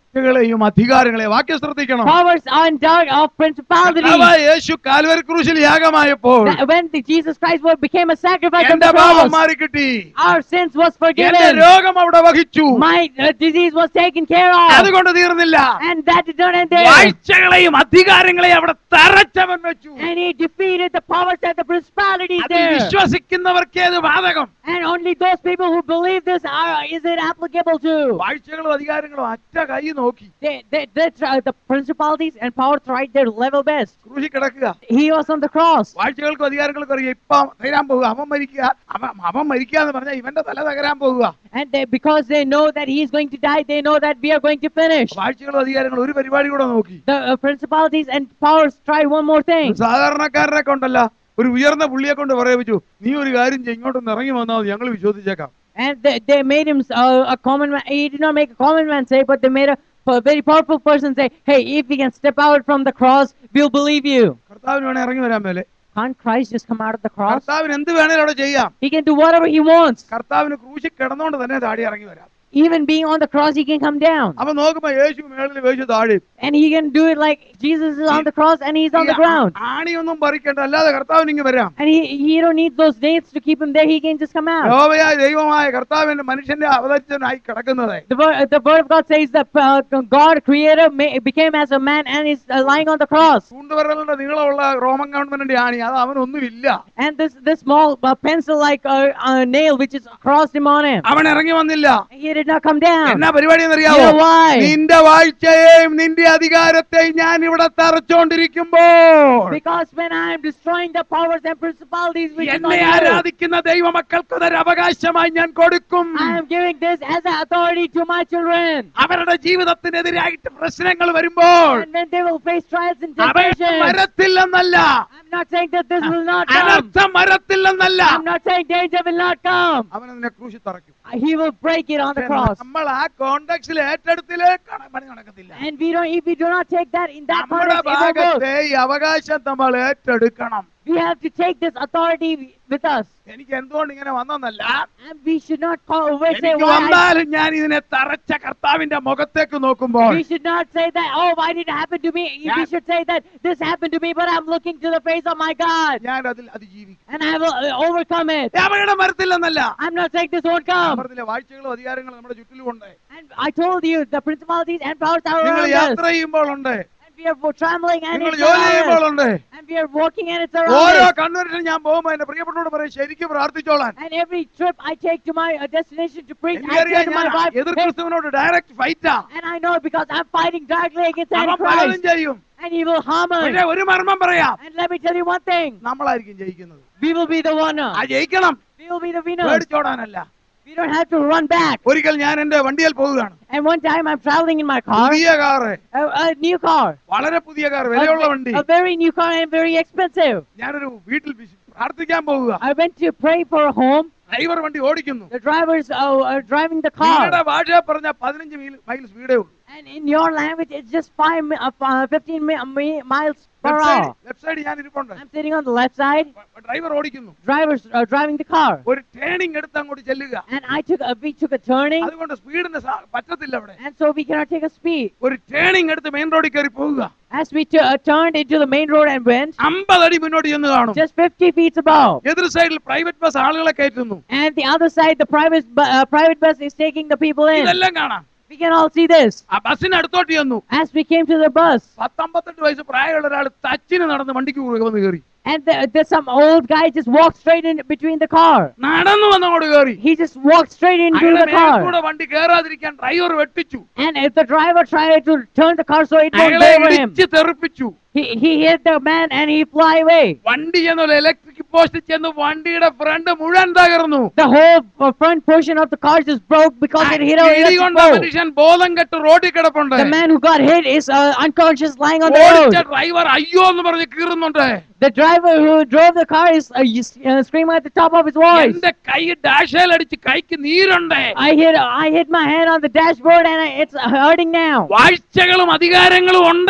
വാഴ്ചകളെയും അധികാരങ്ങളെയും വാക്യം ശ്രദ്ധിക്കണം. Powers and dark of principalities. കർത്താവായ യേശു കാൽവരി ക്രൂശിൽ യാഗമായപ്പോൾ That when the Jesus Christ was- became a sacrifice on എന്റെ the പാപം cross, മാറി കിട്ടി, our sins was എന്റെ forgiven. രോഗം അവിടെ വഹിച്ചു. My uh, disease was taken care of. അതുകൊണ്ട് തീർന്നില്ല, And that did not end there. വാഴ്ചകളെയും അധികാരങ്ങളെയും അവിടെ തറച്ചവൻ വെച്ചു. And he defeated the powers and the principalities അത് there. വിശ്വസിക്കുന്നവർക്ക് അത് ബാധകം. And only those people who believe this are, is it applicable to. വാഴ്ചകളും അധികാരങ്ങളും അറ്റ കൈ നോക്കി They, they, they try, the principalities and powers tried their level best. ക്രൂശിൽ കിടക്കുക. He was on the cross. വാഴ്ചകൾക്കും അധികാരങ്ങൾക്കും അറിയാം ഇപ്പം തകരാൻ പോകുക, അവൻ മരിക്കുക, അവൻ അവൻ മരിക്കുക എന്ന് പറഞ്ഞാൽ ഇവന്റെ തല തകരാൻ പോകുക. And they, because they know that he is going to die, they know that we are going to finish. വാഴ്ചകളും അധികാരങ്ങളും ഒരു പരിപാടി കൂടെ നോക്കി. The uh, principalities and powers try one more thing. സാധാരണക്കാരനെ കൊണ്ടല്ല, ഒരു ഉയർന്ന പുള്ളിയെ കൊണ്ട് പറയിച്ചു, നീ ഒരു കാര്യം ചെയ്യ്, ഇങ്ങോട്ടൊന്ന് ഇറങ്ങി വന്നാൽ ഞങ്ങൾ വിശ്വസിച്ചേക്കാം. And they, they made him uh, a common man. He did not make a common man say, but they made a, a very powerful person say, hey, if we can step out from the cross, we'll believe you. കർത്താവിന് വേണേ ഇറങ്ങി വരാൻ മേലെ. Can't Christ just come out of the cross? കർത്താവിന് എന്ത് വേണേലും അവിടെ ചെയ്യാം. He can do whatever he wants. കർത്താവിന് ക്രൂശിൽ കിടന്നുകൊണ്ട് തന്നെ താടി ഇറങ്ങി വരാം. Even being on the cross, he can come down. അപ്പൊ നോക്കുമ്പോ യേശു മേളിൽ യേശു താഴെ. And he can do it like Jesus is on the cross and he's on the ground. ആണിയൊന്നും പറിക്കണ്ട, അല്ലാതെ കർത്താവിന് ഇങ്ങ് വരാം. And he, he don't need those nails to keep him there. He can just come out. യഹോവയായ ദൈവമായ കർത്താവിന്റെ മനുഷ്യന്റെ അവതരിച്ചനായി കിടക്കുന്നത്. The word, the word of God says that uh, God, Creator, may, became as a man and is uh, lying on the cross. ചൂണ്ടുവിരലിന്റെ നീളമുള്ള Roman ഗവൺമെന്റിന്റെ ആണി, അത് അവനൊന്നുമില്ല. And this this small uh, pencil like a uh, uh, nail which is crossed him on him. അവൻ ഇറങ്ങി വന്നില്ല. He did not come down. എന്നാ പരിപാടി എന്നറിയാവോ? You know why? നിന്റെ വാഴ്ചയെയും നിന്റെ അധികാരത്തെയും ഞാൻ ഇവിടെ തറച്ചോണ്ടിരിക്കുമ്പോൾ, Because when I am destroying the powers and principalities which is on എന്നെ you, ആരാധിക്കുന്ന ദൈവമക്കൾക്ക് ഒരു അവകാശമായി ഞാൻ കൊടുക്കും. I am giving this as an authority to my children. അവരുടെ ജീവിതത്തിനെതിരായിട്ട് പ്രശ്നങ്ങൾ വരുമ്പോൾ And when they will face trials and അവൻ temptations, വരത്തില്ലെന്നല്ല, I'm not saying that this will not come. അനർത്ഥം വരത്തില്ലെന്നല്ല, I'm not saying danger will not come. അവൻ അതിനെ ക്രൂശിൽ തറയ്ക്കും. He will break it on the cross. നമ്മൾ ആ കോണ്ടാക്സിൽ ഏറ്റെടുത്തിലേക്ക് പണി നടക്കത്തില്ല. And we don't, if we do not take that in that നമ്മുടെ context, it will work. ഭാഗത്തെ ഈ അവകാശം നമ്മൾ ഏറ്റെടുക്കണം. We have to take this authority with us. എനിക്ക് എന്തുകൊണ്ട് ഇങ്ങനെ വന്നല്ല, And we should not call over say എനിക്ക് why. I, വന്നാലും ഞാൻ ഇതിനെ തറച്ച കർത്താവിന്റെ മുഖത്തേക്ക് നോക്കുമ്പോൾ we should not say that, oh, why did it happen to me? We should say that this happened to me, but I'm looking to the face of my God. ഞാൻ അതിൽ അതിജീവിക്കും. And I will uh, overcome it. അപകടം വരത്തില്ലെന്നല്ല. I'm not saying this won't come. പറഞ്ഞില്ലേ, വാഴ്ചകളും അധികാരങ്ങളും നമ്മുടെ ചുറ്റിലുമുണ്ട്. And I told you, the principalities and powers are നിങ്ങൾ around us. യാത്ര ചെയ്യുമ്പോൾ ഉണ്ട്, And we are traveling and നിങ്ങൾ it's ജോലി ചെയ്യുമ്പോൾ around us. ഉണ്ട്. And we are walking and it's around ഓരോ us. കൺവെൻഷനും ഞാൻ പോകുമ്പോൾ എന്റെ പ്രിയപ്പെട്ടവരോട് പറയും, ശരിക്കും പ്രാർത്ഥിച്ചോളാൻ. And every trip I take to my uh, destination to preach, I say എനിക്കറിയാം, to my ഞാൻ wife, എതിർ hey, ക്രിസ്തുവിനോട് ഡയറക്റ്റ് ഫൈറ്റാ. and I know because I'm fighting directly against അവൻ പലതും Antichrist. ചെയ്യും. And he will harm us. പക്ഷേ ഒരു മർമ്മം പറയാം, And let me tell you one thing. നമ്മളായിരിക്കും ജയിക്കുന്നത്. We will be the winner. ആ ജയിക്കണം, We will be the winners. പേടിച്ചോടാനല്ല. We don't have to run back. ഒരിക്കൽ ഞാൻ എന്റെ വണ്ടിയിൽ പോവുകയാണ്. And one time I'm traveling in my car, പുതിയ car, a, a new car, വളരെ പുതിയ കാർ, വിലയുള്ള വണ്ടി. a, a very new car and very expensive. ഞാനൊരു വീട്ടിൽ വിശ്- പ്രാർത്ഥിക്കാൻ പോവുക. I went to pray for a home. Driver വണ്ടി ഓടിക്കുന്നു. The drivers uh, are driving the നിങ്ങളുടെ car. ഭാഷ പറഞ്ഞ പതിനഞ്ച് മൈൽ സ്പീഡേ ഉള്ളൂ. And in your language, it's just five, mi- uh, uh, fifteen mi- mi- miles per hour. Left side ഞാൻ ഇരിപ്പുണ്ട്. I'm sitting on the left side. Driver ഓടിക്കുന്നു. Drivers are driving the car. ഒരു turning എടുത്ത് അങ്ങോട്ട് ചെല്ലുക. And I took a, we took a turning. അതുകൊണ്ട് സ്പീഡിന് പറ്റത്തില്ല അവിടെ. And so we cannot take a speed. ഒരു ടേണിംഗ് എടുത്ത് മെയിൻ റോഡിൽ കയറി പോവുക. As we t- uh, turned into the main road and went, അമ്പത് അടി മുന്നോട്ട് ചെന്ന് കാണും. just fifty feet above. എതിർ സൈഡിൽ പ്രൈവറ്റ് ബസ് ആളുകളെ കയറ്റുന്നു. And the other side, the private bu- uh, private bus is taking the people in. ഇതെല്ലാം കാണാം. We can all see this. ആ ബസ്സിന് അടുത്തോട്ട് ചെന്നു. As we came to the bus, പത്തമ്പത്തെട്ട് വയസ്സ് പ്രായമുള്ള ഒരാൾ തച്ചിന് നടന്ന് വണ്ടിക്ക് വന്ന് കയറി. and the, there's some old guy just walked straight in between the car. നടന്നു വന്നങ്ങോട്ട് കയറി. He just walked straight into അയാളുടെ the മേൽ car. കൂടെ വണ്ടി കയറാതിരിക്കാൻ ഡ്രൈവർ വെട്ടിച്ചു. And if the driver tried to turn the car so it won't അയാളെ go over him, ഇടിച്ച് തെറിപ്പിച്ചു. he, he hit the man and he fly away. വണ്ടി ചെന്ന് ഇലക്ട്രിക് പോസ്റ്റ് ചെന്ന് വണ്ടിയുടെ ഫ്രണ്ട് മുഴുവൻ തകർന്നു. The whole uh, front portion of the car just broke because it hit a ഇടി electric കൊണ്ട pole. മനുഷ്യൻ ബോധം കെട്ട് റോഡിൽ കിടപ്പുണ്ട്. The man who got hit is uh, unconscious lying on the ഓടിച്ച road. ഡ്രൈവർ അയ്യോ എന്ന് പറഞ്ഞ് കീറുന്നുണ്ട്. The driver who drove the car is uh, y- uh, screaming at the top of his voice. എന്റെ കൈ ഡാഷേൽ അടിച്ച് കൈക്ക് നീരുണ്ട്. I hit I hit my hand on the dashboard and I, it's hurting now. വാഴ്ചകളും അധികാരങ്ങളും ഉണ്ട്.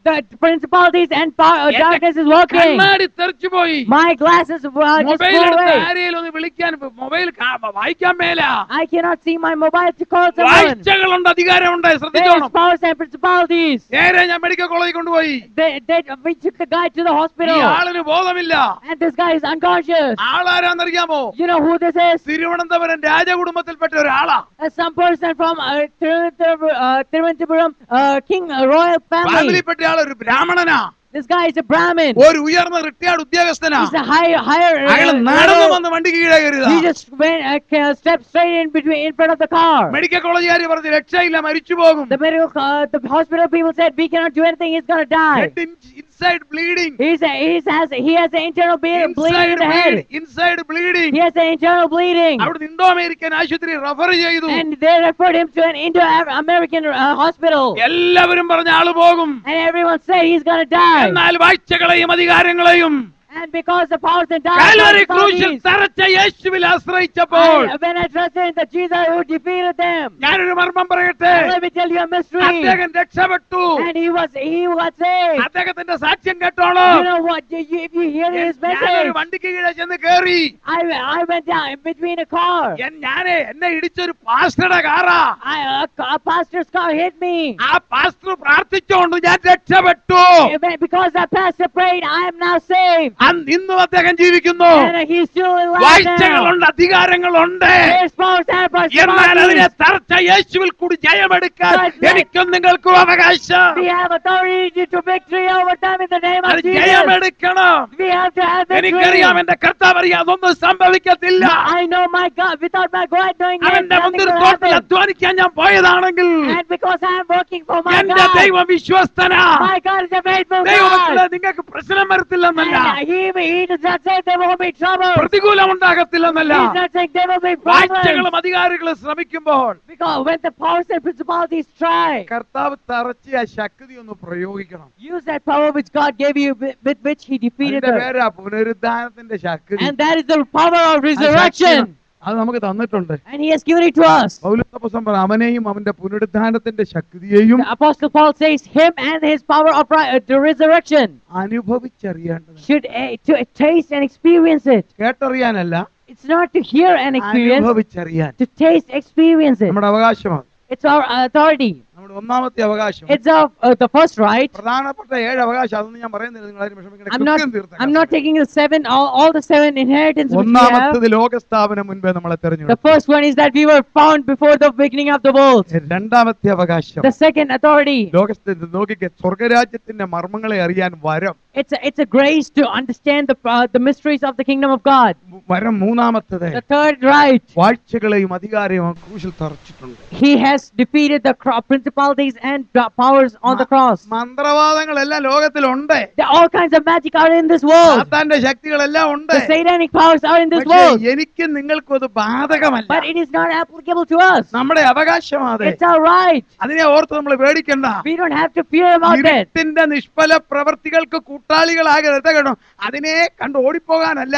the principalities and power, എന്റെ darkness is working. കണ്ണാടി തെറിച്ചു പോയി. My glasses uh, just mobile flew എടുത്ത് away. ആരെയും ഒന്ന് വിളിക്കാൻ മൊബൈൽ വായിക്കാൻ മേല. I cannot see my mobile to call someone. വാഴ്ചകളുണ്ട്, അധികാരമുണ്ട്, There is ശ്രദ്ധിച്ചോണം. powers and principalities. നേരെ ഞാൻ മെഡിക്കൽ കോളേജിൽ കൊണ്ടുപോയി. They, they, we took the guy to the ഈ hospital. ആളിന് ബോധമില്ല. And this guy is unconscious. ആളാരാന്നറിയാമോ? You know who this is? Thiruvananthapuram രാജകുടുംബത്തിൽപ്പെട്ട ഒരാളാ. Uh, some person from uh, Thiruvananthapuram, uh, Thiruvananthapuram uh, King uh, Royal family. ഫാമിലിപ്പെട്ട ആളൊരു ബ്രാഹ്മണനാ. This guy is a Brahmin. ഒരു ഉയർന്ന retired ഉദ്യോഗസ്ഥനാ. He's a higher, higher. അയാൾ Uh, നടന്നു level. വന്ന് വണ്ടി കീഴേ കയറിയതാ. He just went, uh, stepped straight in between, in front of the car. Medical കോളേജുകാർ പറഞ്ഞു രക്ഷയില്ല, മരിച്ചു പോകും. The medical, uh, the hospital people said we cannot do anything. He's gonna die. Head in- inside bleeding. He's a, he's has he has an internal ble- bleeding Inside in the head. bleeding. Inside bleeding. He has an internal bleeding. അവിടുന്ന് Indo American ആശുപത്രി refer ചെയ്തു. And they referred him to an Indo-American uh, hospital. എല്ലാവരും പറഞ്ഞ ആള് പോകും. And everyone said he's gonna die. എന്നാൽ വാഴ്ചകളെയും അധികാരങ്ങളെയും And because the powers and Calvary ക്രൂശിൽ darkness, തറച്ച യേശുവിൽ ആശ്രയിച്ചപ്പോൾ when I trusted in the Jesus who defeated them, ഞാനൊരു മർമ്മം പറയട്ടെ. let me tell you a mystery. അദ്ദേഹം രക്ഷപ്പെട്ടു. And he was he was saved. അദ്ദേഹത്തിന്റെ സാക്ഷ്യം കേട്ടോളൂ. You know what? You, you- if you hear his ഞാനൊരു message, വണ്ടിക്ക് കീഴെ ചെന്ന് കേറി. I I went down in between a car. ഞാനേ എന്നെ ഇടിച്ചൊരു പാസ്റ്ററുടെ കാറാ. I a, a pastor's car hit me. ആ പാസ്റ്റർ പ്രാർത്ഥിച്ചുകൊണ്ട് ഞാൻ രക്ഷപ്പെട്ടു. Because the pastor prayed, I am now saved. അന്ന് ഇന്നും അദ്ദേഹം ജീവിക്കുന്നു. And he's still alive now. വാഴ്ചകളുണ്ട്, അധികാരങ്ങളുണ്ട്. There's powers and എന്നാൽ അതിനെ principalities. തറച്ച യേശുവിൽ കൂടി ജയമെടുക്കാൻ But- എനിക്കും നിങ്ങൾക്കും അവകാശം. We have authority to victory over them in the name അത് of Jesus. ജയമെടുക്കണം. We have to have എനിക്കറിയാം, victory. എന്റെ കർത്താവ് അറിയാം, അതൊന്നും സംഭവിക്കത്തില്ല. I know my God, without my God knowing that, അവന്റെ nothing മുന്തിരി will തോട്ടത്തിൽ happen. അധ്വാനിക്കാൻ ഞാൻ പോയതാണെങ്കിൽ And because I am working for my എന്റെ God, ദൈവം വിശ്വസ്തനാ. my God is a faithful ദൈവമക്കളെ, God. നിങ്ങൾക്ക് പ്രശ്നം വരത്തില്ലെന്നല്ല, And he, he does not say there won't be trouble. പ്രതികൂലം ഉണ്ടാകത്തില്ലെന്നല്ല. He's not saying there will be problems. വാഴ്ചകളും അധികാരികളും ശ്രമിക്കുമ്പോൾ Because when the powers and principalities try, കർത്താവ് തറച്ച് ആ ശക്തി ഒന്ന് പ്രയോഗിക്കണം. use that power which God gave you, with, with which He defeated അതിന്റെ them. പേരാ പുനരുദ്ധാനത്തിന്റെ ശക്തി. And that is the power of ആ ശക്തി resurrection. അത് നമുക്ക് തന്നിട്ടുണ്ട്. And He has given it to us. പൗലോസ് പറ അവനെയും അവന്റെ പുനരുദ്ധാനത്തിന്റെ ശക്തിയെയും The Apostle Paul says, Him and His power of ri- uh, the resurrection അനുഭവിച്ചറിയേണ്ടത്. should uh, to taste and experience it. കേട്ടറിയാനല്ല, It's not to hear and experience, അനുഭവിച്ചറിയാൻ to taste, experience it. നമ്മുടെ അവകാശമാണ്. It's our authority. നമ്മുടെ ഒന്നാമത്തെ അവകാശം. It's our, uh, the first right. പ്രധാനപ്പെട്ട ഏഴ് അവകാശം അതൊന്നും ഞാൻ പറയുന്നില്ല, നിങ്ങൾ ആരും വിഷമിക്കണ്ട. I'm not, കൃത്യം തീർത്ത I'm not taking the seven, all, all the seven inheritance which we have. ഒന്നാമത്തത് ലോകസ്ഥാപനം മുൻപേ നമ്മളെ The തെരഞ്ഞെടുത്തു. first one is that we were found before the beginning of the world. രണ്ടാമത്തെ അവകാശം The second authority, ലോകത്തിൽ നോക്കിക്കെ സ്വർഗരാജ്യത്തിന്റെ മർമ്മങ്ങളെ അറിയാൻ വരം. it's a, it's a grace to understand the uh, the mysteries of the kingdom of God. വരം മൂന്നാമത്തത് The third right, വാഴ്ചകളെയും അധികാരവും ക്രൂശിൽ തറച്ചിട്ടുണ്ട്. He has defeated the cro- principalities and the powers on the cross. മന്ത്രവാദങ്ങളെല്ലാം ലോകത്തിലുണ്ട്. There are all kinds of magic out in this world. സാത്താന്റെ ശക്തികളെല്ലാം ഉണ്ട്. The satanic powers are in this പക്ഷേ world. എനിക്കും നിങ്ങൾക്കും അത് ബാധകമല്ല. But it is not applicable to us. നമ്മുടെ അവകാശമാണ്. It's our right. അതിനെ ഓർത്ത് നമ്മൾ പേടിക്കണ്ട. We don't have to fear about it. ഇരുട്ടിന്റെ നിഷ്ഫല പ്രവർത്തികൾക്ക് കൂട്ടാളികളാകരുത് കേട്ടോ. അതിനെ കണ്ട് ഓടിപ്പോകാനല്ല,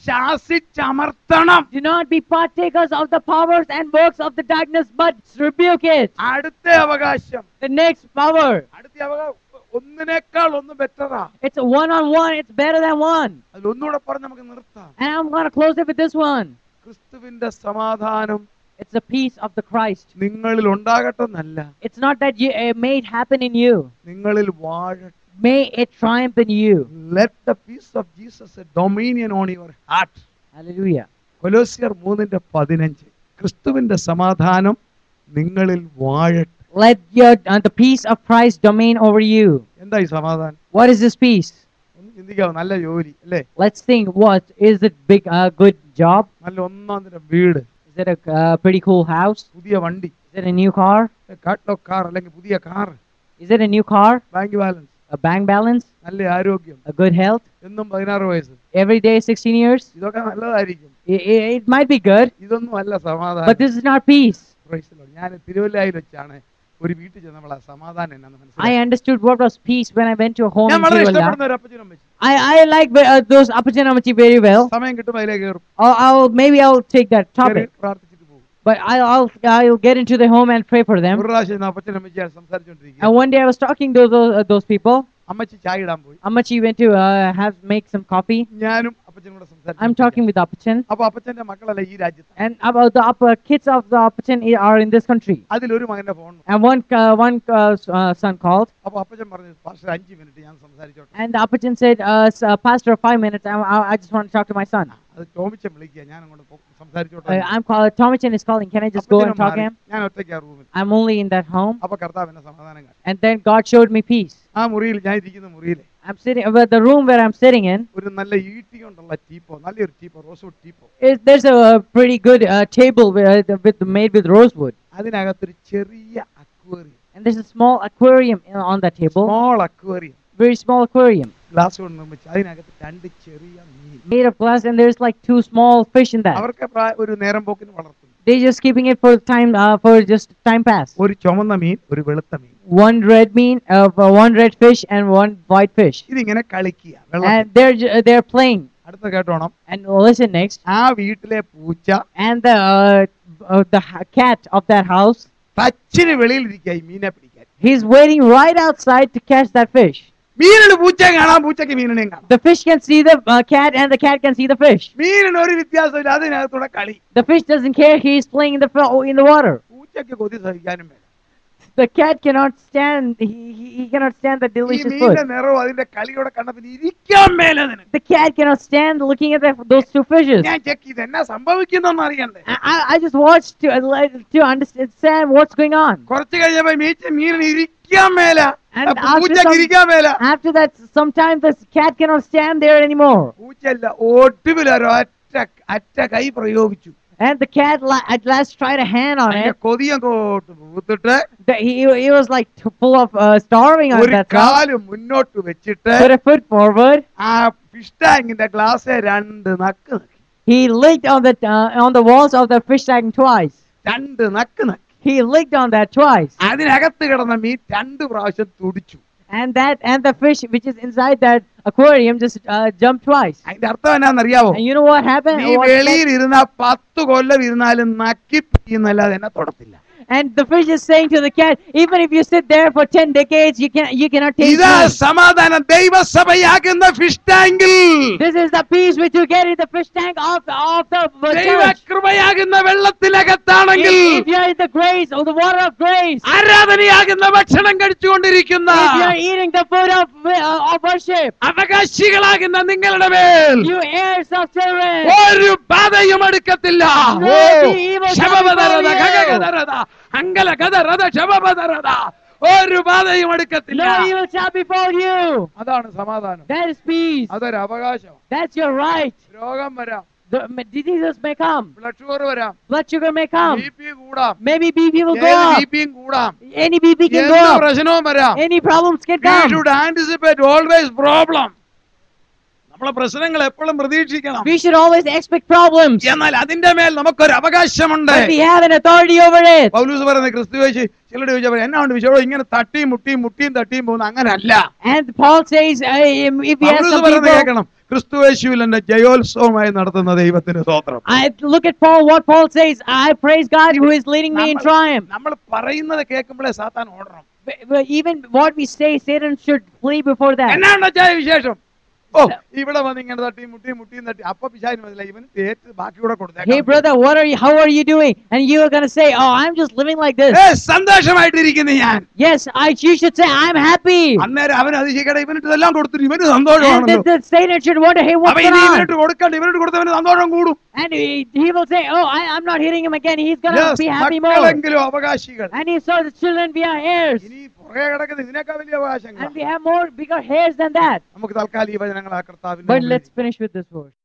ശാസിച്ചമർത്തണം. Do not be partakers of the powers and works of the darkness, but rebuke it. അടുത്ത അവകാശം, The next power, അടുത്ത അവകാശം ഒന്നിനേക്കാൾ ഒന്ന് ബെറ്ററാ. it's a one-on-one, it's better than one. അതിലൊന്നുകൂടെ പറഞ്ഞ് നമുക്ക് നിർത്താം. And I'm going to close it with this one. ക്രിസ്തുവിന്റെ സമാധാനം It's the peace of the Christ. നിങ്ങളിൽ ഉണ്ടാകട്ടെന്നല്ല, It's not that you, it may it happen in you. നിങ്ങളിൽ വാഴട്ടെ. May it triumph in you. Let the peace of Jesus a dominion on your heart. Hallelujah. കൊലോസ്യർ മൂന്നിന്റെ പതിനഞ്ച്. ക്രിസ്തുവിന്റെ സമാധാനം നിങ്ങളിൽ വാഴട്ടെ. Let your uh, the peace of Christ domain over you. എന്താ ഈ സമാധാനം? What is this peace? ഒന്ന് ചിന്തിക്കാവോ? നല്ല ജോലി അല്ലേ? Let's think. What is it? Big, uh, good job? നല്ല ഒന്നാം തരം വീട്, Is it a uh, pretty cool house? പുതിയ വണ്ടി, Is it a new car? കാട്ടോ കാർ അല്ലെങ്കിൽ പുതിയ car, Is it a new car? Bank balance, A bank balance? നല്ല ആരോഗ്യം, A good health? എന്നും പതിനാറ് വയസ്സ്. Every day sixteen years? ഇതൊക്കെ നല്ലതായിരിക്കും. It, it, it might be good, ഇതൊന്നും അല്ല but സമാധാനം. this is not peace. Praise the Lord. ഞാൻ തിരുവല്ലയിൽ വെച്ചാണ് ഒരു വീട്ടിൽ ചെന്നപ്പോൾ സമാധാനം എന്നാന്ന് I മനസ്സിലായി. understood what was peace when I went to a home ഞാൻ in വളരെ Tiruvalla. ഇഷ്ടപ്പെടുന്ന ഒരു അപ്പച്ചനും അമ്മച്ചിയും. I, I like uh, those Apachanamachi very well. സമയം കിട്ടുമ്പോൾ അതിലേക്ക് കയറും. I'll, I'll maybe I'll take that കയറി topic, പ്രാർത്ഥിച്ചിട്ട് പോകും. but I'll, I'll I'll get into the home and pray for them. ഒരു പ്രാവശ്യം അപ്പച്ചനും അമ്മച്ചിയാണ് സംസാരിച്ചുകൊണ്ടിരിക്കുക. And one day I was talking to those, uh, those people. അമ്മച്ചി ചായ ഇടാൻ പോയി. Ammachi went to uh, have make some coffee. ഞാനും അപ്പച്ചനും കൂടെ സംസാരിച്ചു. I'm talking with Appachan. അപ്പൊ അപ്പച്ചന്റെ മക്കളല്ല ഈ രാജ്യത്ത്. And about the upper kids of the Appachan are in this country. അതിലൊരു മകന്റെ phone. And one uh, one uh, uh, son called. അപ്പൊ അപ്പച്ചൻ പറഞ്ഞു പാസ്റ്റർ അഞ്ച് മിനിറ്റ് ഞാൻ സംസാരിച്ചോട്ടെ. And the Appachan said, uh, uh, Pastor, five minutes. I, I, I just want to talk to my son. അത് ടോമിച്ചൻ വിളിക്കുക, ഞാൻ അങ്ങോട്ട് സംസാരിച്ചോട്ടെ. Uh, I'm called. Tommichan is calling. Can I just go and talk to him? ഞാൻ ഒറ്റയ്ക്ക് ആ റൂമിൽ. I'm only in that home. അപ്പൊ കർത്താവ് എന്നെ സമാധാനം കാണിച്ചു. And then God showed me peace. ആ മുറിയിൽ ഞാൻ ഇരിക്കുന്ന മുറിയിൽ I'm sitting, but the room where I'm sitting in, ഒരു നല്ല ഈട്ടി കൊണ്ടുള്ള ടീപ്പോ, നല്ലൊരു teapoy, rosewood teapoy. is there's a, uh, pretty good uh, table with, with made with rosewood. അതിനകത്തൊരു ചെറിയ aquarium. And there's a small aquarium in, on that table. Small aquarium. Very small aquarium. Glass കൊണ്ട് നിർമ്മിച്ചു. അതിനകത്ത് രണ്ട് ചെറിയ മീൻ. Made of glass, and there's like two small fish in that. അവർക്ക് ഒരു നേരം പോക്കിന് വളർത്തുന്നു. They're just keeping it for time, uh, for just time pass. ഒരു ചുമന്ന മീൻ, ഒരു വെളുത്ത മീൻ. One red mean, uh, one red fish and one white fish. ഇതിങ്ങനെ കളിക്കുക. And they're ju- they're playing. അടുത്ത കേട്ടോണം. And listen next. ആ വീട്ടിലെ പൂച്ച And the uh, uh, the ha- cat of that house, തച്ചിന് വെളിയിൽ ഇരിക്കുക ഈ മീനെ പിടിക്കാൻ. he's waiting right outside to catch that fish. മീനിന് പൂച്ചയെ കാണാം, പൂച്ചയ്ക്ക് മീനിനെയും കാണാം. The fish can see the uh, cat and the cat can see the fish. മീനിന് ഒരു വ്യത്യാസമില്ല, അതിനകത്തൂടെ കളി. The fish doesn't care. He's playing in the fro- in the water. പൂച്ചയ്ക്ക് കൊതി സഹിക്കാനും വേണം. The cat cannot stand. He, he, he cannot stand the ഈ delicious മീനിന്റെ food. നിറവും അതിന്റെ കളിയോടെ കണ്ടപ്പോൾ ഇരിക്കാൻ മേലതിന്. The cat cannot stand looking at the, those two fishes. ഞാൻ ചെക്ക് ചെയ്ത് എന്നാ സംഭവിക്കുന്നെന്ന് അറിയണ്ടേ. I, I- I just watched to uh, to understand what's going on. കുറച്ച് കഴിഞ്ഞപ്പോ മീച്ച മീനിന് ഇരിക്കാൻ മേല, And അപ്പൊ after പൂച്ചയ്ക്ക് some- ഇരിക്കാൻ മേല. After that, sometimes the cat cannot stand there anymore. പൂച്ചയല്ല, ഒടുവിലൊരൊറ്റ അറ്റ കൈ പ്രയോഗിച്ചു. And the cat la- at last tried a hand on അതിന്റെ it. കൊതിയങ്ങോട്ട് പൂത്തിട്ട് The, he, he was like t- full of uh, starving on ഒരു that time. കാല് മുന്നോട്ട് വെച്ചിട്ട് Put a foot forward. ആ fish ടാങ്കിന്റെ ഗ്ലാസ് രണ്ട് നക്ക് നക്കി. He licked on the uh, on the walls of the fish tank twice. രണ്ട് നക്ക് നക്കി. He licked on that twice. അതിനകത്ത് കിടന്ന മീൻ രണ്ട് പ്രാവശ്യം തുടിച്ചു. And that and the fish which is inside that aquarium just uh, jumped twice. അതിന്റെ അർത്ഥം എന്നാന്നറിയാവോ? And you know what happened? നീ What- വെളിയിൽ ഇരുന്ന പത്ത് കൊല്ലം ഇരുന്നാലും നക്കി പിടിക്കുന്നല്ലാതെ എന്നെ തൊടത്തില്ല. And the fish is saying to the cat, even if you sit there for ten decades, you can you cannot taste ഇതാ me. സമാധാനം ദൈവസഭയാകുന്ന ഫിഷ് ടാങ്കിൽ. This is the peace which you get in the fish tank of the of the church. ദൈവകൃപയാകുന്ന വെള്ളത്തിനകത്താണെങ്കിൽ, If, if you are in the grace or the water of grace, ആരാധനയാകുന്ന ഭക്ഷണം കഴിച്ചുകൊണ്ടിരിക്കുന്ന if you are eating the food of uh, of worship, അവകാശികളാകുന്ന നിങ്ങളുടെ മേൽ you heirs of children, ഒരു ബാധയും എടുക്കത്തില്ല. No oh, evil shall ശവപദരത, befall you. ഖഗഗദരത, അങ്കലഗദരത, ശവപദരത, ഒരു ബാധയും എടുക്കത്തില്ല. no evil shall befall you. അതാണ് സമാധാനം. That is peace. അതൊരു അവകാശം. That's your right. രോഗം വരാം, The diseases may come, blood sugar വരാം, blood sugar may come, B P കൂടാം, maybe B P will go ഏത് up, ബി പിയും കൂടാം, any B P can go എന്ത് up, പ്രശ്നവും വരാം. any problems can We come. should anticipate always problem. നമ്മളെ പ്രശ്നങ്ങൾ എപ്പോഴും പ്രതീക്ഷിക്കണം. We should always expect problems, എന്നാൽ അതിന്റെ മേൽ നമുക്കൊരു അവകാശമുണ്ട്. but we have an authority over it. Paulose പറയുന്ന ക്രിസ്തു യേശു ചിലരുടെ ചോദിച്ചപ്പോൾ എന്നാ ഉണ്ട് വിഷയം, ഇങ്ങനെ തട്ടിയും മുട്ടിയും മുട്ടിയും തട്ടിയും പോകുന്ന അങ്ങനല്ല. And Paul says, uh, if we have Paulose some പറയുന്നത് people, കേൾക്കണം. ക്രിസ്തു യേശുവിൽ എന്നെ ജയോത്സവമായി നടത്തുന്ന ദൈവത്തിന് സ്തോത്രം. I look at Paul. What Paul says, I praise God who is leading me in triumph. നമ്മൾ പറയുന്നത് കേൾക്കുമ്പോഴേ സാത്താൻ ഓടണം. But- but even what we say, Satan should flee before that. എന്നാ ഉണ്ടാ വിശേഷം? ഓ, ഇവിടെ വന്ന് ഇങ്ങനെ തട്ടി മുട്ടിയും മുട്ടിയും തട്ടി അപ്പൊ പിശാചിന് മനസ്സിലായി ഇവൻ തേറ്റ് ബാക്കി കൂടെ Hey കൊടുത്തേക്കാം. brother, what are you? How are you doing? And you are gonna say, oh, I'm just living like this. ഏ, സന്തോഷമായിട്ടിരിക്കുന്നു ഞാൻ. Yes, I. You should say, I'm happy. അന്നേരം അവൻ അതിശയിക്കട്ടെ, ഇവനിട്ട് ഇതെല്ലാം കൊടുത്തിട്ട് ഇവന് And സന്തോഷമാണല്ലോ. the, the Satan should wonder, hey, what's അപ്പൊ going ഇനി on? ഇവനിട്ട് കൊടുക്കണ്ട, ഇവനിട്ട് കൊടുത്തവന് സന്തോഷം കൂടും. And he, he will say, oh, I, I'm not hitting him again. He's gonna Yes, be happy more. മക്കളെങ്കിലും Avakashikal. And he saw the children be our heirs. ഇനി പുറകെ കിടക്കുന്ന ഇതിനേക്കാൾ വലിയ അവകാശങ്ങൾ. And we have more bigger heirs than that. നമുക്ക് തൽക്കാലം ഈ വചനങ്ങൾ ആ കർത്താവിന്റെ But മുമ്പിൽ let's finish with this verse.